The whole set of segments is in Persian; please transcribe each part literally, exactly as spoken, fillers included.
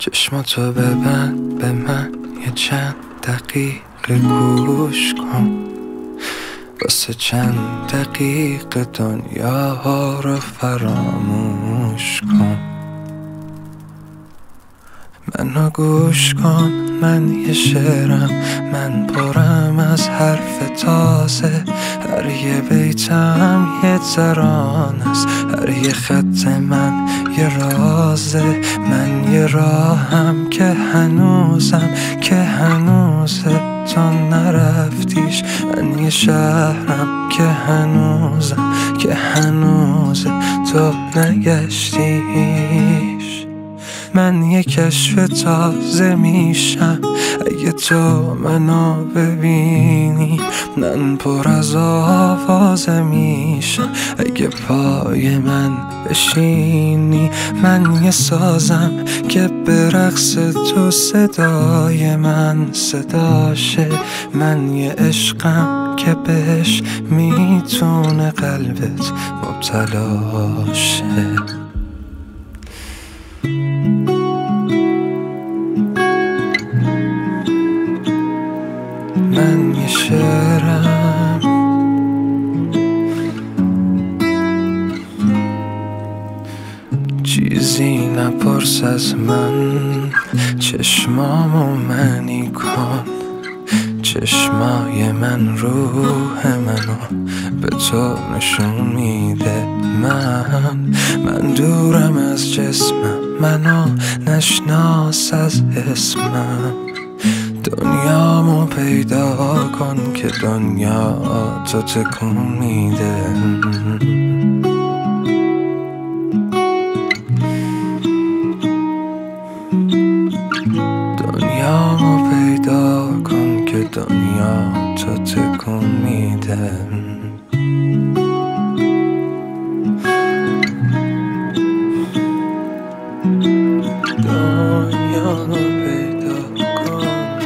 چشماتو ببند به من یه چند دقیقه گوش کن، واسه چند دقیقه دنیا ها رو فراموش کن. منو گوش کن، من یه شعرم، من پرم از حرف تازه. هر یه بیتم یه ترانه است، هر یه خط من یه رازه. من یه راهم که هنوزم که هنوزه تا نرفتیش. من یه شهرم که هنوزم که هنوزه تا نگشتیش. من یه کشف تازه میشم اگه تو منو ببینی. من پر از آوازه میشم اگه پای من بشینی. من یه سازم که به رقص تو صدای من صداشه. من یه عشقم که بهش میتونه قلبت مبتلا شه. من یه شعرم، چیزی نپرس از من. چشمامو منی کن، چشمای من روح منو به تو نشون میده. من من دورم از جسمم، منو نشناس از اسمم. دنیامو پیدا کن که دنیا تو تکون میده. دنیامو پیدا کن که دنیا تو تکون میده. دنیامو پیدا کن.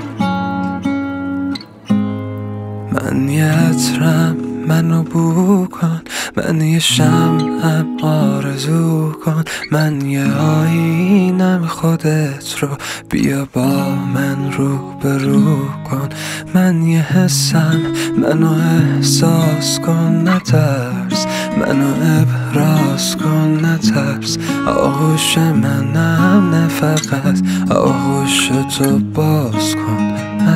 من یه عطرم، منو بو کن. من یه شمعم، آرزو کن. من یه آینم، خودت رو بیا با من رو به رو کن. من یه حسم، منو احساس کن نترس. منو ابراز کن نترس. آغوش منم نه فقط، آغوش تو باز کن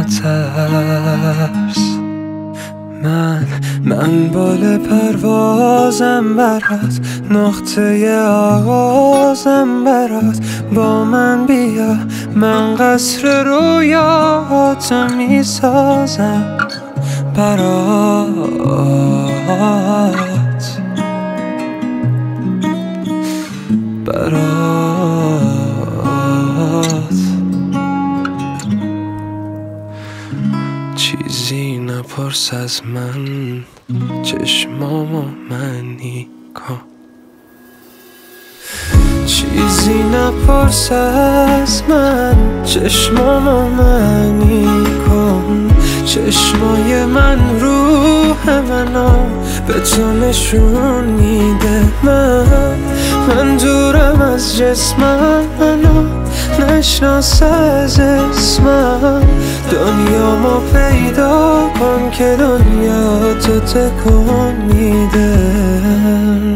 نترس. من من بال پروازم برات، نقطه آغازم برات. با من بیا، من قصر رویاتو میسازم برات برات. چیزی نپرس از من، چشمامو منی کن. چیزی نپرس از من، چشمامو منی کن. چشمای من روح منو به تو نشون میده. من من دورم از جسمم، منو نشناس از اسمم. دنیامو پیدا کن که دنیا تو تکون میده.